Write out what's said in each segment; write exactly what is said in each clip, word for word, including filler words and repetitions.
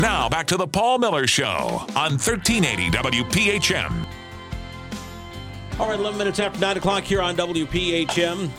Now back to the Paul Miller Show on thirteen eighty W P H M. All right, eleven minutes after nine o'clock here on W P H M.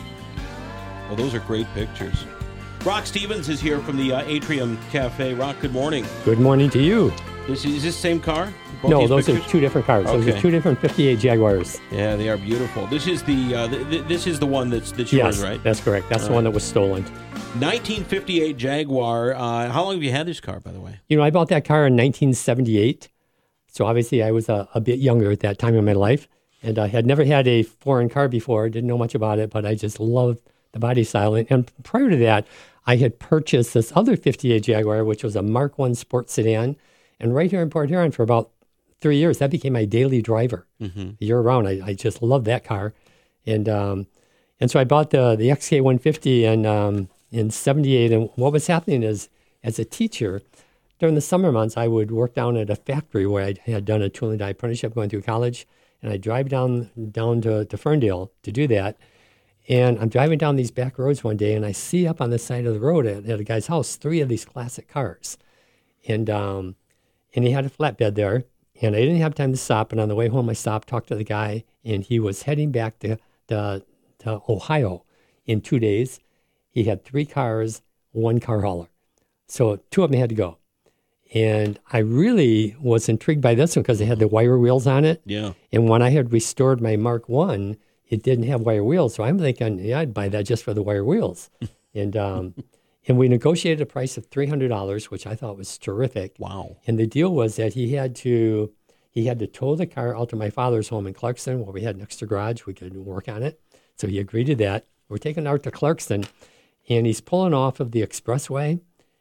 Well, those are great pictures. Rock Stevens is here from the uh, Atrium Cafe. Rock, good morning. Good morning to you. This is, is this the same car? Both no, these those pictures? are two different cars. Those Okay. are two different fifty-eight Jaguars. Yeah, they are beautiful. This is the uh, th- th- this is the one that's that's Yes, yours, right? that's correct. That's All the one right. that was stolen. nineteen fifty-eight Jaguar. Uh, how long have you had this car, by the way? You know, I bought that car in nineteen seventy-eight. So obviously I was a, a bit younger at that time in my life. And I had never had a foreign car before. Didn't know much about it, but I just loved the body style. And, and prior to that, I had purchased this other fifty-eight Jaguar, which was a Mark one sports sedan. And right here in Port Huron for about three years, that became my daily driver. Mm-hmm. Year round. I, I just loved that car. And um, and so I bought the the X K one fifty and um, in seventy-eight. And what was happening is, as a teacher, during the summer months, I would work down at a factory where I had done a tool and die apprenticeship going through college. And I'd drive down down to, to Ferndale to do that. And I'm driving down these back roads one day, and I see up on the side of the road at, at a guy's house three of these classic cars. And um, and he had a flatbed there. And I didn't have time to stop. And on the way home, I stopped, talked to the guy, and he was heading back to, to, to Ohio in two days. He had three cars, one car hauler. So two of them had to go. And I really was intrigued by this one because it had the wire wheels on it. Yeah. And when I had restored my Mark one, it didn't have wire wheels. So I'm thinking, yeah, I'd buy that just for the wire wheels. and um, and we negotiated a price of three hundred dollars, which I thought was terrific. Wow. And the deal was that he had to he had to tow the car out to my father's home in Clarkston, where we had an extra garage. We could work on it. So he agreed to that. We're taking it out to Clarkston, and he's pulling off of the expressway,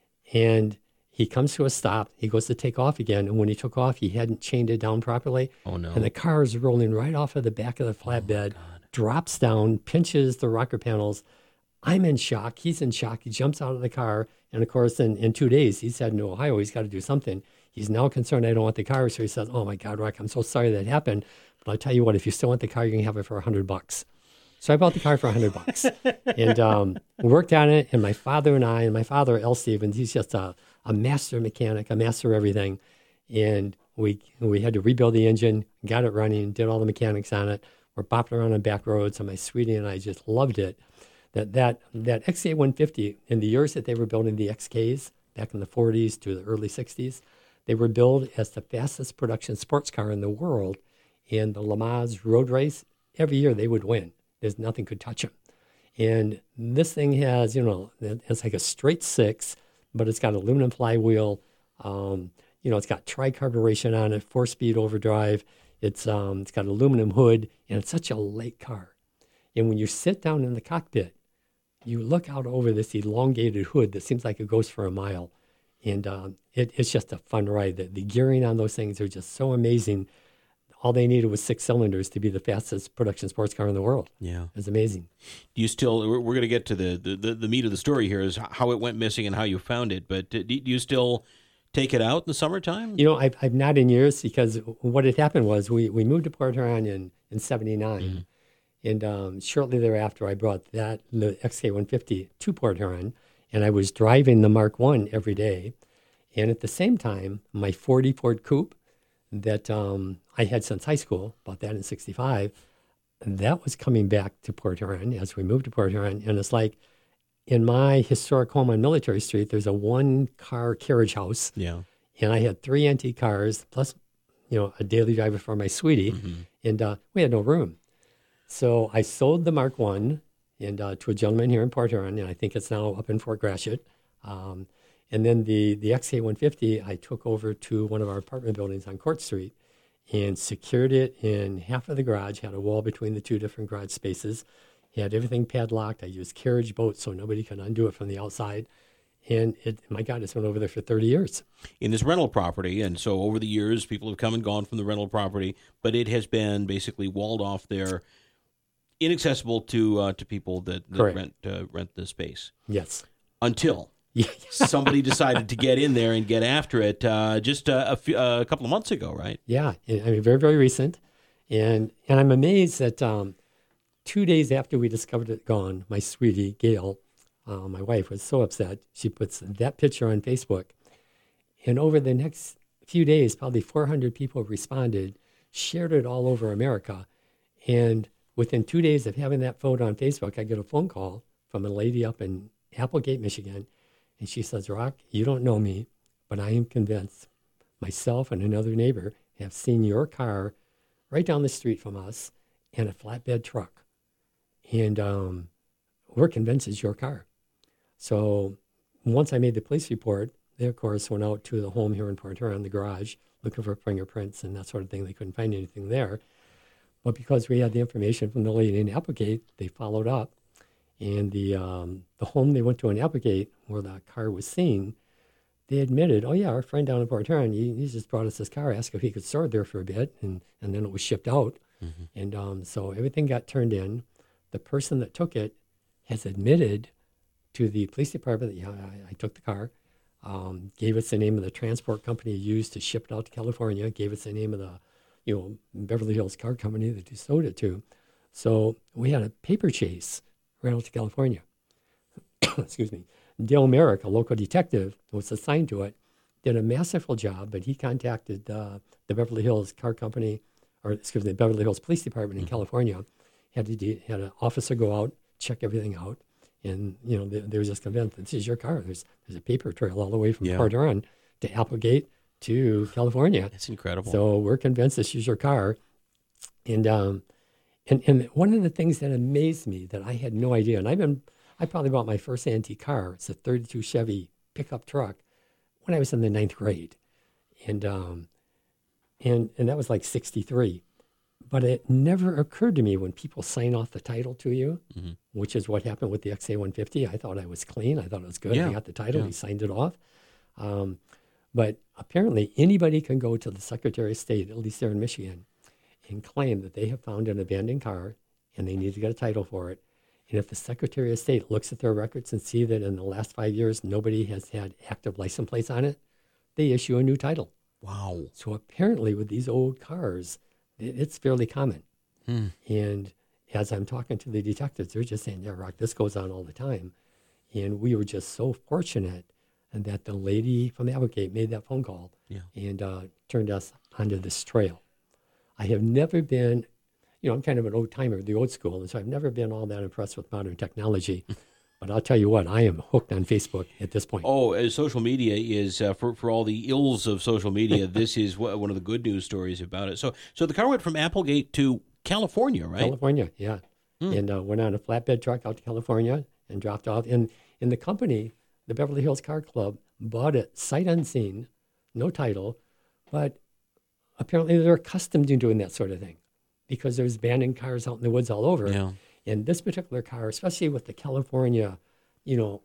and he comes to a stop. He goes to take off again, and when he took off, he hadn't chained it down properly. Oh, no. And the car is rolling right off of the back of the flatbed, drops down, pinches the rocker panels. I'm in shock. He's in shock. He jumps out of the car, and of course, in, in two days, he's heading to Ohio. He's got to do something. He's now concerned I don't want the car, so he says, "Oh my God, Rock, I'm so sorry that happened. But I'll tell you what, if you still want the car, you can have it for a hundred bucks." So I bought the car for a hundred bucks, and um, worked on it. And my father and I, and my father, L. Stevens, he's just a a master mechanic, a master of everything. And we we had to rebuild the engine, got it running, did all the mechanics on it. We're bopping around on back roads, and my sweetie and I just loved it. That that that X K one fifty, in the years that they were building the X Ks, back in the forties to the early sixties, they were billed as the fastest production sports car in the world. In the Le Mans road race, every year they would win. There's nothing could touch them. And this thing has, you know, it's like a straight six, but it's got aluminum flywheel. Um, you know, it's got tri-carburation on it, four-speed overdrive. It's um, it's got aluminum hood, and it's such a light car. And when you sit down in the cockpit, you look out over this elongated hood that seems like it goes for a mile. And um, it, it's just a fun ride. The, the gearing on those things are just so amazing. All they needed was six cylinders to be the fastest production sports car in the world. Yeah. It's amazing. Do you still, we're, we're going to get to the, the, the, the meat of the story here is how it went missing and how you found it. But do, do you still take it out in the summertime? You know, I've, I've not in years because what had happened was we, we moved to Port Huron in, in seventy-nine. Mm-hmm. And um, shortly thereafter, I brought that, the X K one fifty to Port Huron, and I was driving the Mark one every day. And at the same time, my forty Ford Coupe that um, I had since high school, bought that in sixty-five, and that was coming back to Port Huron as we moved to Port Huron. And it's like, in my historic home on Military Street, there's a one-car carriage house. Yeah. And I had three antique cars, plus, you know, a daily driver for my sweetie. Mm-hmm. And uh, we had no room. So I sold the Mark one and uh, to a gentleman here in Port Huron, and I think it's now up in Fort Gratiot. Um, and then the, the X K one fifty, I took over to one of our apartment buildings on Court Street and secured it in half of the garage, had a wall between the two different garage spaces, had everything padlocked. I used carriage boats so nobody can undo it from the outside. And it, my God, it's been over there for thirty years. In this rental property, and so over the years, people have come and gone from the rental property, but it has been basically walled off there, inaccessible to uh, to people that, that rent uh, rent the space. Yes. Until somebody decided to get in there and get after it uh, just a, a, few, uh, a couple of months ago, right? Yeah, I mean, very, very recent. And and I'm amazed that um, two days after we discovered it gone, my sweetie, Gail, uh, my wife, was so upset. She puts that picture on Facebook. And over the next few days, probably four hundred people responded, shared it all over America. And within two days of having that photo on Facebook, I get a phone call from a lady up in Applegate, Michigan. And she says, Rock, you don't know me, but I am convinced myself and another neighbor have seen your car right down the street from us in a flatbed truck. And um, we're convinced it's your car. So once I made the police report, they, of course, went out to the home here in Port Huron, the garage, looking for fingerprints and that sort of thing. They couldn't find anything there. But because we had the information from the lady in Applegate, they followed up. And the um, the home they went to in Applegate, where the car was seen, they admitted, oh, yeah, our friend down in Port Huron, he, he just brought us this car, asked if he could store it there for a bit, and, and then it was shipped out. Mm-hmm. And um, so everything got turned in. The person that took it has admitted to the police department that, yeah, I, I took the car, um, gave us the name of the transport company used to ship it out to California, gave us the name of the, you know, Beverly Hills car company that he sold it to. So we had a paper chase right out to California. Excuse me. Dale Merrick, a local detective, was assigned to it, did a masterful job, but he contacted uh, the Beverly Hills car company, or excuse me, the Beverly Hills Police Department in mm-hmm. California, had to de- had an officer go out, check everything out, and you know they, they were just convinced this is your car. There's there's a paper trail all the way from yeah. Port Huron to Applegate to California. That's incredible. So we're convinced this is your car, and um, and and one of the things that amazed me that I had no idea, and I've been I probably bought my first antique car. It's a thirty-two Chevy pickup truck when I was in the ninth grade, and um, and and that was like sixty-three. But it never occurred to me when people sign off the title to you, mm-hmm. which is what happened with the X A one fifty. I thought I was clean. I thought it was good. Yeah. I got the title. Yeah. He signed it off. Um, but apparently anybody can go to the Secretary of State, at least there in Michigan, and claim that they have found an abandoned car and they need to get a title for it. And if the Secretary of State looks at their records and see that in the last five years nobody has had active license plates on it, they issue a new title. Wow. So apparently with these old cars, it's fairly common. Hmm. And as I'm talking to the detectives, they're just saying, yeah, Rock, this goes on all the time. And we were just so fortunate and that the lady from Applegate made that phone call yeah. and uh, turned us onto this trail. I have never been, you know, I'm kind of an old timer, the old school, and so I've never been all that impressed with modern technology. But I'll tell you what, I am hooked on Facebook at this point. Oh, uh, social media is, uh, for, for all the ills of social media, this is w- one of the good news stories about it. So so the car went from Applegate to California, right? California, yeah. Hmm. And uh, went on a flatbed truck out to California and dropped off. And, and the company, the Beverly Hills Car Club, bought it sight unseen, no title, but apparently they're accustomed to doing that sort of thing because there's abandoned cars out in the woods all over. Yeah. And this particular car, especially with the California, you know,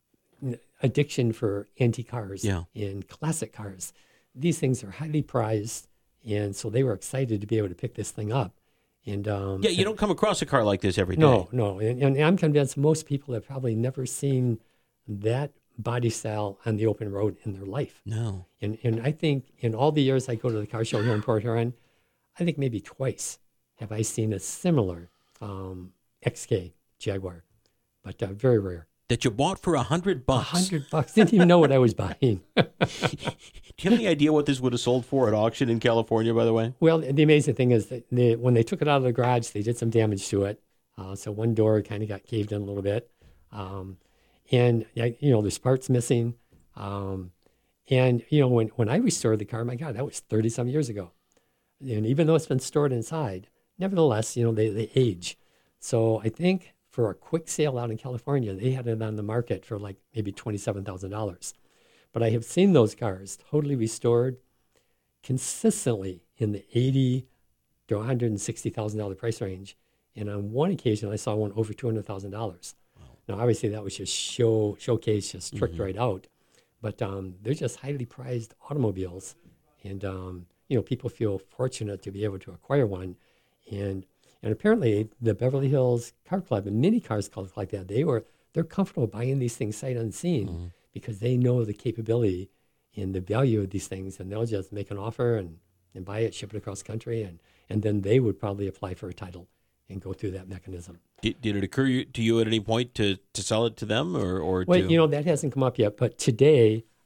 addiction for antique cars yeah. and classic cars, these things are highly prized. And so they were excited to be able to pick this thing up. And um, yeah, you don't come across a car like this every day. No, no. And, and I'm convinced most people have probably never seen that body style on the open road in their life. No. And and I think in all the years I go to the car show here in Port Huron, I think maybe twice have I seen a similar um, X K Jaguar, but uh, very rare. That you bought for a hundred bucks. A hundred bucks. Didn't even know what I was buying. Do you have any idea what this would have sold for at auction in California, by the way? Well, the amazing thing is that they, when they took it out of the garage, they did some damage to it. Uh, so one door kind of got caved in a little bit. Um, and, you know, there's parts missing. Um, and, you know, when, when I restored the car, my God, that was thirty-some years ago. And even though it's been stored inside, nevertheless, you know, they, they age. So I think for a quick sale out in California, they had it on the market for like maybe twenty-seven thousand dollars. But I have seen those cars totally restored consistently in the eighty thousand dollars to one hundred sixty thousand dollars price range. And on one occasion, I saw one over two hundred thousand dollars. Wow. Now, obviously, that was just show showcase, just tricked mm-hmm. right out. But um, they're just highly prized automobiles. And, um, you know, people feel fortunate to be able to acquire one. And And apparently, the Beverly Hills Car Club and many cars clubs like that, they were they're comfortable buying these things sight unseen mm-hmm. because they know the capability and the value of these things, and they'll just make an offer and, and buy it, ship it across the country, and, and then they would probably apply for a title and go through that mechanism. Did, did it occur to you at any point to, to sell it to them, or or well, to... you know, that hasn't come up yet. But today,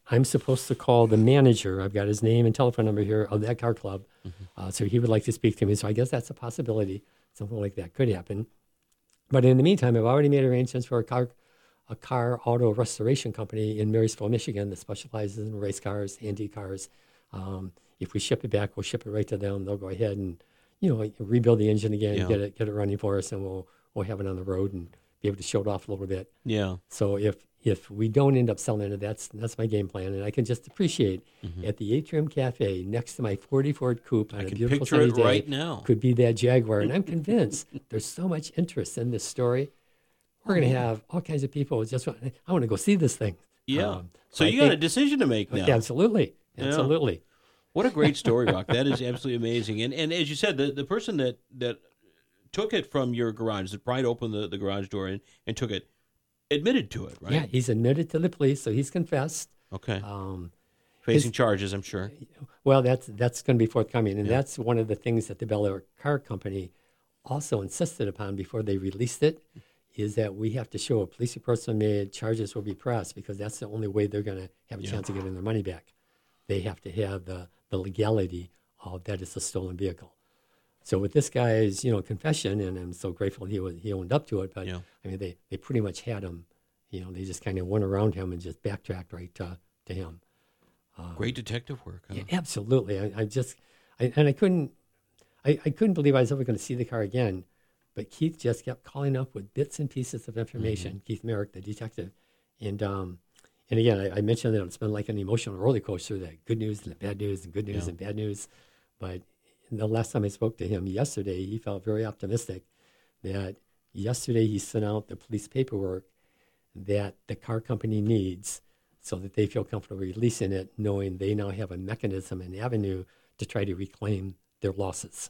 I'm supposed to call the manager. I've got his name and telephone number here of that car club. Mm-hmm. Uh, so he would like to speak to me. So I guess that's a possibility. Something like that could happen. But in the meantime, I've already made arrangements for a car, a car auto restoration company in Marysville, Michigan that specializes in race cars, antique cars. Um, if we ship it back, we'll ship it right to them. They'll go ahead and, you know, rebuild the engine again, yeah. get it get it running for us, and we'll we'll have it on the road and be able to show it off a little bit. Yeah. So if if we don't end up selling it, that's that's my game plan, and I can just appreciate mm-hmm. at the Atrium Cafe next to my forty Ford Coupe on I a can beautiful picture sunny it day right now. Could be that Jaguar, and I'm convinced there's so much interest in this story. We're going to have all kinds of people just want, I want to go see this thing. Yeah. Um, so you I got think, a decision to make now. Absolutely, absolutely. Yeah. What a great story, Rock. That is absolutely amazing. And and as you said, the, the person that, that took it from your garage, that pried open the, the garage door and, and took it, admitted to it, right? Yeah, he's admitted to the police, so he's confessed. Okay. Um, Facing his, charges, I'm sure. Well, that's that's going to be forthcoming, and yeah. that's one of the things that the Bel Air Car Company also insisted upon before they released it, is that we have to show a police report made, charges will be pressed, because that's the only way they're going to have a yeah. chance of getting their money back. They have to have the, the legality of that it's a stolen vehicle. So with this guy's, you know, confession, and I'm so grateful he was, he owned up to it, but yeah. I mean, they, they pretty much had him, you know, they just kind of went around him and just backtracked right to, to him. Um, Great detective work. Huh? Yeah, absolutely. I, I just, I, and I couldn't, I, I couldn't believe I was ever going to see the car again, but Keith just kept calling up with bits and pieces of information, mm-hmm. Keith Merrick, the detective. And, um, and again, I, I mentioned that it's been like an emotional roller coaster, that good news and the bad news and good news yeah. and bad news. But the last time I spoke to him yesterday, he felt very optimistic that yesterday he sent out the police paperwork that the car company needs so that they feel comfortable releasing it, knowing they now have a mechanism, an avenue to try to reclaim their losses.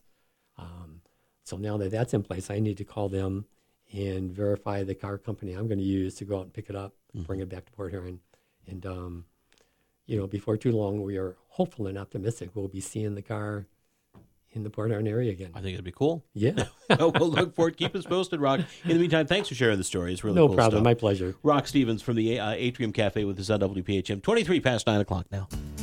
Um, so now that that's in place, I need to call them and verify the car company I'm going to use to go out and pick it up, mm-hmm. bring it back to Port Huron. And, um, you know, before too long, we are hopeful and optimistic we'll be seeing the car in the Port Huron area again. I think it'd be cool. Yeah. We'll look for it. Keep us posted, Rock. In the meantime, thanks for sharing the story. It's really no cool problem. stuff. My pleasure. Rock Stevens from the uh, Atrium Cafe with us on W P H M. twenty-three past nine o'clock now.